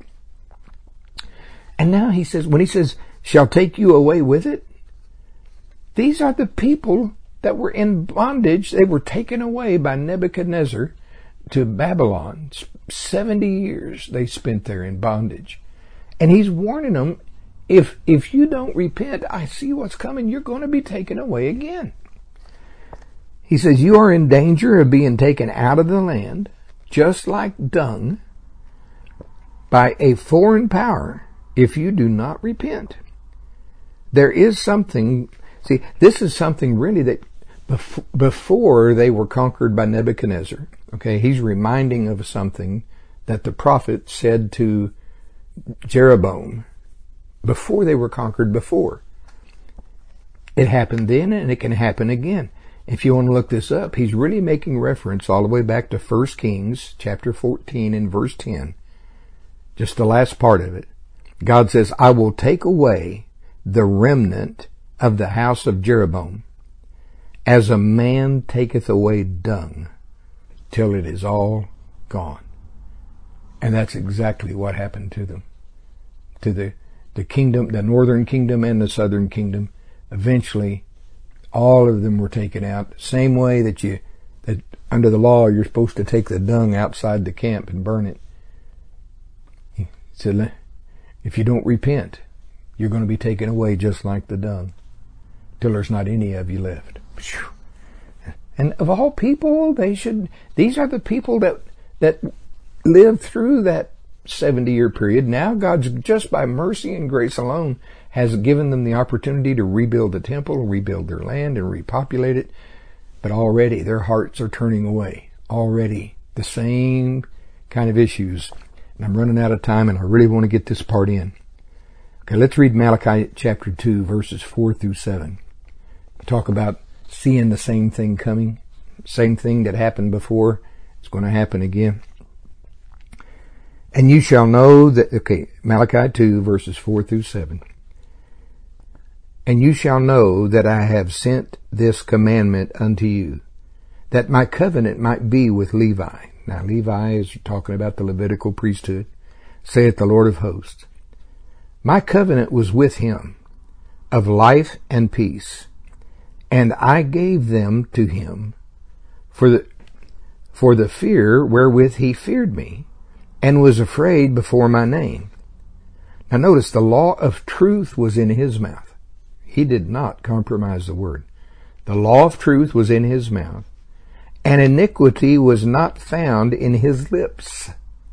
And now He says, when He says, shall take you away with it, these are the people that were in bondage. They were taken away by Nebuchadnezzar to Babylon. seventy years they spent there in bondage. And he's warning them, if, if you don't repent, I see what's coming. You're going to be taken away again. He says, you are in danger of being taken out of the land, just like dung, by a foreign power, if you do not repent. There is something, see, this is something really that bef- before they were conquered by Nebuchadnezzar, okay, he's reminding of something that the prophet said to Jeroboam before they were conquered before. It happened then and it can happen again. If you want to look this up, he's really making reference all the way back to First Kings chapter fourteen and verse ten. Just the last part of it. God says, I will take away the remnant of the house of Jeroboam, as a man taketh away dung, till it is all gone. And that's exactly what happened to them. To the, the kingdom, the northern kingdom and the southern kingdom. Eventually, all of them were taken out. Same way that you, that under the law, you're supposed to take the dung outside the camp and burn it. He said, if you don't repent, you're going to be taken away just like the dung, till there's not any of you left. And of all people, they should, these are the people that, that lived through that seventy year period. Now God's, just by mercy and grace alone, has given them the opportunity to rebuild the temple, rebuild their land, and repopulate it. But already their hearts are turning away. Already the same kind of issues. And I'm running out of time, and I really want to get this part in. Okay, let's read Malachi chapter two, verses four through seven. Talk about seeing the same thing coming. Same thing that happened before. It's going to happen again. And you shall know that, okay, Malachi two, verses four through seven. And you shall know that I have sent this commandment unto you, that my covenant might be with Levi. Now, Levi is talking about the Levitical priesthood. Saith the Lord of hosts, my covenant was with him, of life and peace, and I gave them to him for the, for the fear wherewith he feared me, and was afraid before my name. Now notice, the law of truth was in his mouth. He did not compromise the word. The law of truth was in his mouth, and iniquity was not found in his lips.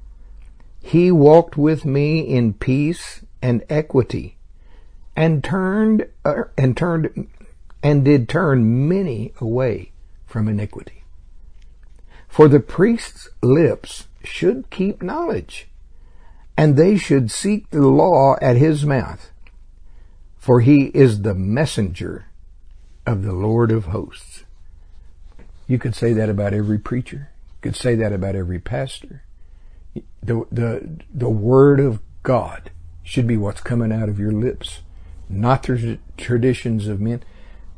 He walked with me in peace and equity, and turned, uh, and turned, and did turn many away from iniquity. For the priest's lips should keep knowledge, and they should seek the law at his mouth. For he is the messenger of the Lord of hosts. You could say that about every preacher. You could say that about every pastor. The, the, the word of God should be what's coming out of your lips, not the traditions of men.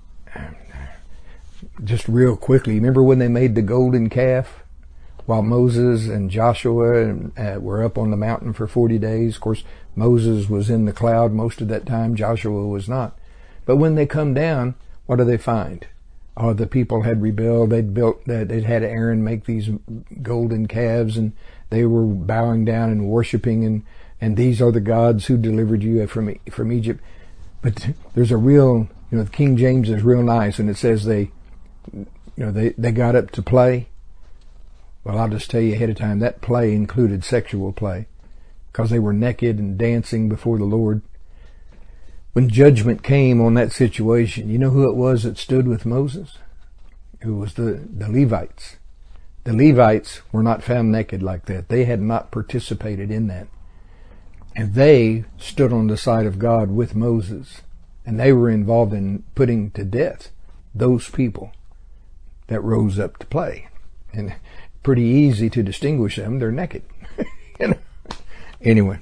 Just real quickly, remember when they made the golden calf? While Moses and Joshua uh, were up on the mountain for forty days. Of course, Moses was in the cloud most of that time. Joshua was not. But when they come down, what do they find? Oh, the people had rebelled. They'd built, they'd had Aaron make these golden calves, and they were bowing down and worshiping, and, and these are the gods who delivered you from, from Egypt. But there's a real, you know, the King James is real nice, and it says they, you know, they, they got up to play. Well, I'll just tell you ahead of time, that play included sexual play, because they were naked and dancing before the Lord. When judgment came on that situation, you know who it was that stood with Moses? It was the, the Levites. The Levites were not found naked like that. They had not participated in that. And they stood on the side of God with Moses. And they were involved in putting to death those people that rose up to play. And pretty easy to distinguish them. They're naked. You know? Anyway.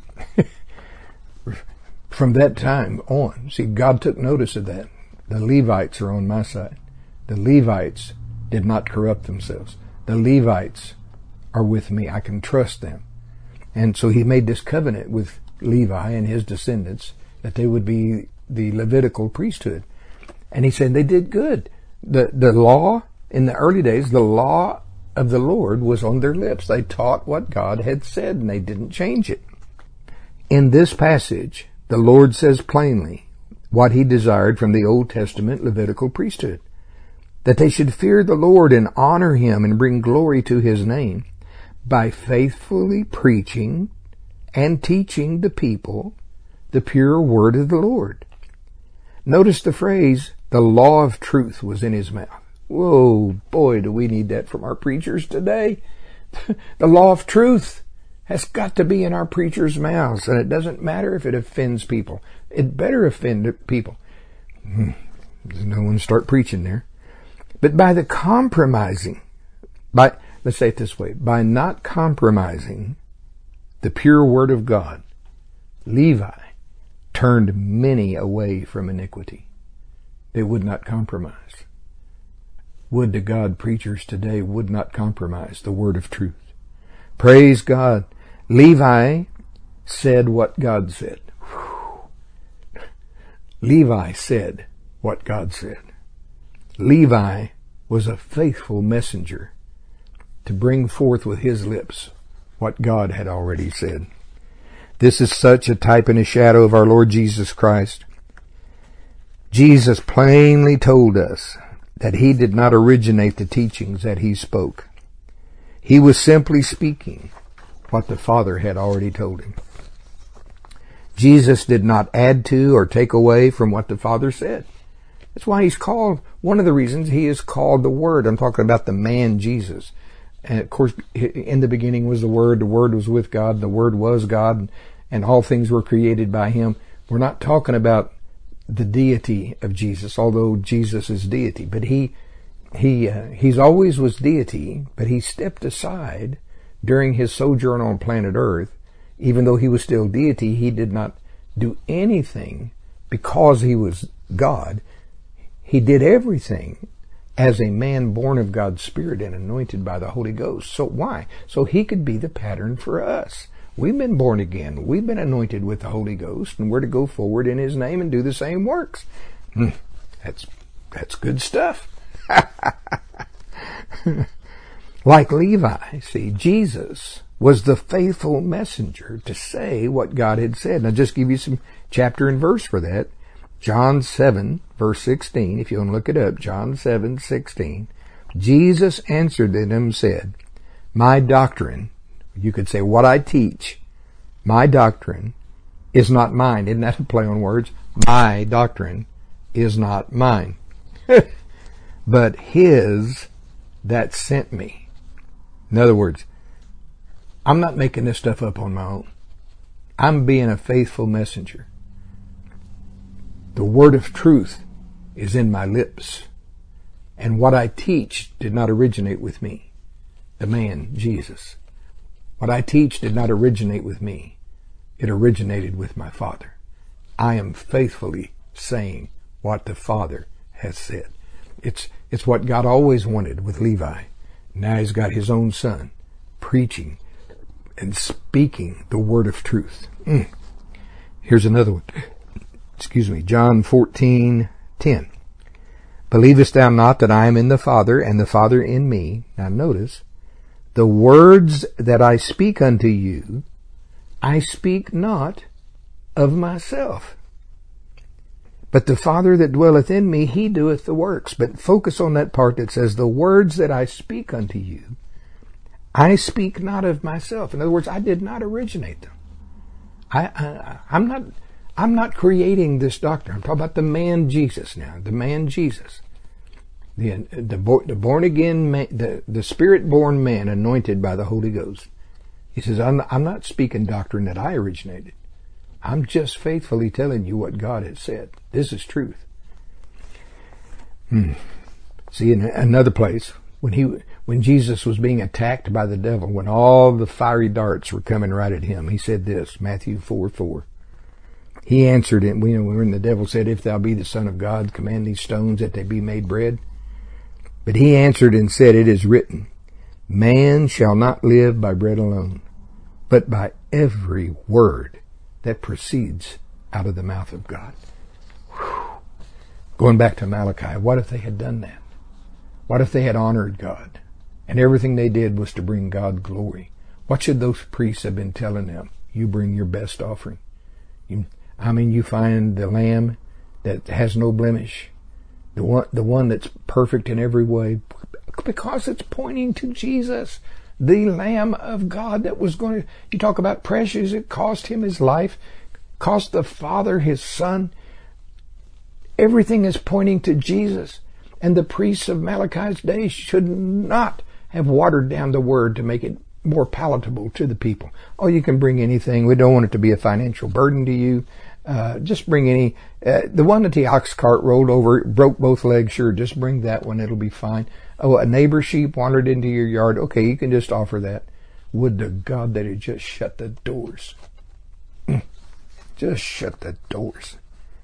From that time on, see, God took notice of that. The Levites are on my side. The Levites did not corrupt themselves. The Levites are with me. I can trust them. And so he made this covenant with Levi and his descendants that they would be the Levitical priesthood. And he said they did good. The, the law, in the early days, the law of the Lord was on their lips. They taught what God had said, and they didn't change it. In this passage, the Lord says plainly what he desired from the Old Testament Levitical priesthood, that they should fear the Lord and honor him and bring glory to his name by faithfully preaching and teaching the people the pure word of the Lord. Notice the phrase, the law of truth was in his mouth. Whoa, boy, do we need that from our preachers today. The law of truth has got to be in our preachers' mouths, and it doesn't matter if it offends people. It better offend people. No one start preaching there. But by the compromising, by, let's say it this way, by not compromising the pure word of God, Levi turned many away from iniquity. They would not compromise. Would to God preachers today would not compromise the word of truth. Praise God. Levi said what God said. Whew. Levi said what God said. Levi was a faithful messenger to bring forth with his lips what God had already said. This is such a type and a shadow of our Lord Jesus Christ. Jesus plainly told us that he did not originate the teachings that he spoke. He was simply speaking what the Father had already told him. Jesus did not add to or take away from what the Father said. That's why he's called, one of the reasons he is called the Word. I'm talking about the man Jesus. And of course, in the beginning was the Word. The Word was with God. The Word was God. And all things were created by him. We're not talking about the deity of Jesus, although Jesus is deity. But he, he, uh, he's always was deity, but he stepped aside during his sojourn on planet Earth. Even though he was still deity, he did not do anything because he was God. He did everything as a man born of God's Spirit and anointed by the Holy Ghost. So why? So he could be the pattern for us. We've been born again. We've been anointed with the Holy Ghost, and we're to go forward in his name and do the same works. That's, that's good stuff. Like Levi, see, Jesus was the faithful messenger to say what God had said. And I'll just give you some chapter and verse for that. John seven, verse sixteen, if you want to look it up, John seven, sixteen. Jesus answered them and said, my doctrine, you could say what I teach, my doctrine is not mine. Isn't that a play on words? My doctrine is not mine, but his that sent me. In other words, I'm not making this stuff up on my own. I'm being a faithful messenger. The word of truth is in my lips. And what I teach did not originate with me, the man, Jesus. What I teach did not originate with me. It originated with my Father. I am faithfully saying what the Father has said. It's, it's what God always wanted with Levi. Now he's got his own son preaching and speaking the word of truth. Mm. Here's another one. Excuse me. John fourteen, ten. Believest thou not that I am in the Father, and the Father in me? Now notice, the words that I speak unto you, I speak not of myself. But the Father that dwelleth in me, he doeth the works. But focus on that part that says, the words that I speak unto you, I speak not of myself. In other words, I did not originate them. I, I, I'm not, I'm not creating this doctrine. I'm talking about the man Jesus now, the man Jesus. The, the, the born again man, the, the spirit born man anointed by the Holy Ghost. He says, I'm, I'm not speaking doctrine that I originated. I'm just faithfully telling you what God has said. This is truth. Hmm. See, in another place, when he, when Jesus was being attacked by the devil, when all the fiery darts were coming right at him, he said this, Matthew four four. He answered it, you know, when the devil said, if thou be the Son of God, command these stones that they be made bread. But he answered and said, it is written, man shall not live by bread alone, but by every word that proceeds out of the mouth of God. Whew. Going back to Malachi, what if they had done that? What if they had honored God and everything they did was to bring God glory? What should those priests have been telling them? You bring your best offering. You, I mean, you find the lamb that has no blemish, the one, the one that's perfect in every way, because it's pointing to Jesus, the Lamb of God that was going to, you talk about precious, it cost him his life, cost the Father his Son. Everything is pointing to Jesus. And the priests of Malachi's day should not have watered down the word to make it more palatable to the people. Oh, you can bring anything. We don't want it to be a financial burden to you. Uh, just bring any, uh, the one that the ox cart rolled over, broke both legs, sure, just bring that one, it'll be fine. Oh, a neighbor sheep wandered into your yard, okay, you can just offer that. Would to God that it just shut the doors. Just shut the doors.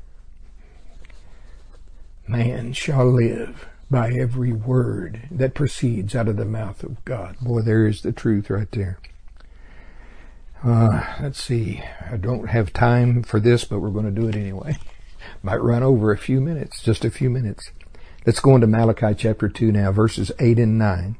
Man shall live by every word that proceeds out of the mouth of God. Boy, there is the truth right there. Uh, let's see. I don't have time for this, but we're going to do it anyway. Might run over a few minutes, just a few minutes. Let's go into Malachi chapter two now, verses eight and nine.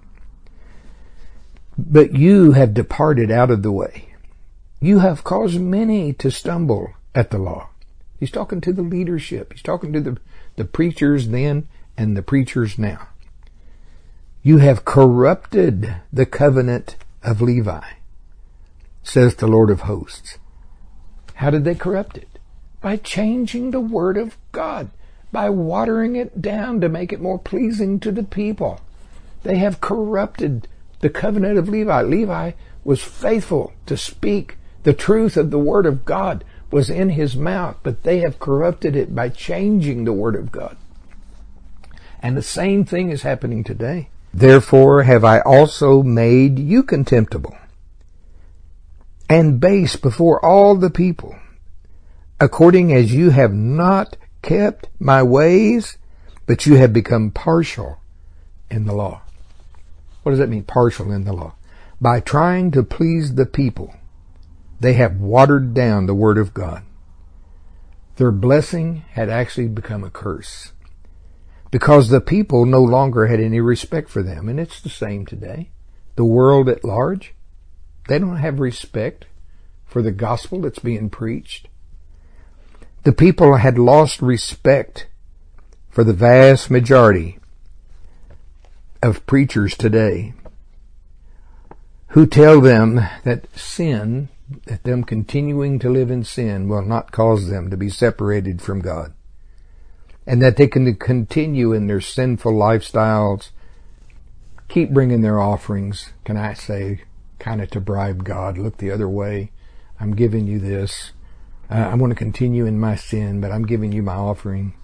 But you have departed out of the way. You have caused many to stumble at the law. He's talking to the leadership. He's talking to the, the preachers then and the preachers now. You have corrupted the covenant of Levi, says the Lord of hosts. How did they corrupt it? By changing the word of God, by watering it down to make it more pleasing to the people. They have corrupted the covenant of Levi. Levi was faithful to speak. The truth of the word of God was in his mouth, but they have corrupted it by changing the word of God. And the same thing is happening today. Therefore have I also made you contemptible and base before all the people, according as you have not kept my ways, but you have become partial in the law. What does that mean, partial in the law? By trying to please the people, they have watered down the word of God. Their blessing had actually become a curse, because the people no longer had any respect for them. And it's the same today. The world at large, they don't have respect for the gospel that's being preached. The people had lost respect for the vast majority of preachers today who tell them that sin, that them continuing to live in sin will not cause them to be separated from God, and that they can continue in their sinful lifestyles, keep bringing their offerings, can I say, kind of to bribe God. Look the other way. I'm giving you this. Uh, I'm going to continue in my sin, but I'm giving you my offering.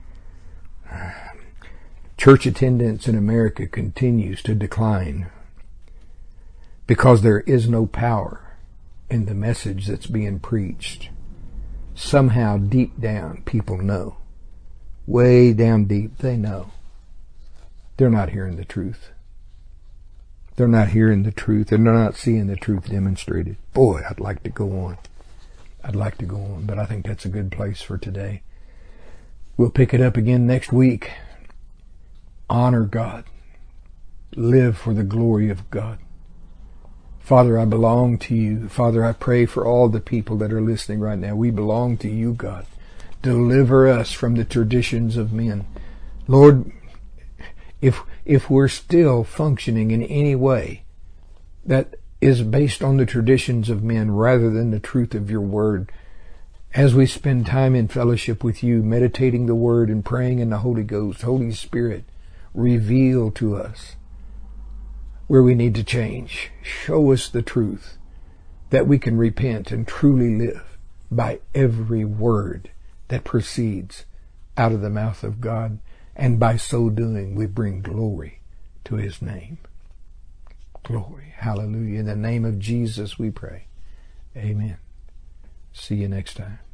Church attendance in America continues to decline because there is no power in the message that's being preached. Somehow deep down people know. Way down deep they know. They're not hearing the truth. They're not hearing the truth, and they're not seeing the truth demonstrated. Boy, I'd like to go on. I'd like to go on, but I think that's a good place for today. We'll pick it up again next week. Honor God. Live for the glory of God. Father, I belong to you. Father, I pray for all the people that are listening right now. We belong to you, God. Deliver us from the traditions of men. Lord, if if we're still functioning in any way that is based on the traditions of men rather than the truth of your word, as we spend time in fellowship with you, meditating the word and praying in the Holy Ghost, Holy Spirit, reveal to us where we need to change. Show us the truth that we can repent and truly live by every word that proceeds out of the mouth of God. And by so doing, we bring glory to his name. Glory. Hallelujah. In the name of Jesus we pray. Amen. See you next time.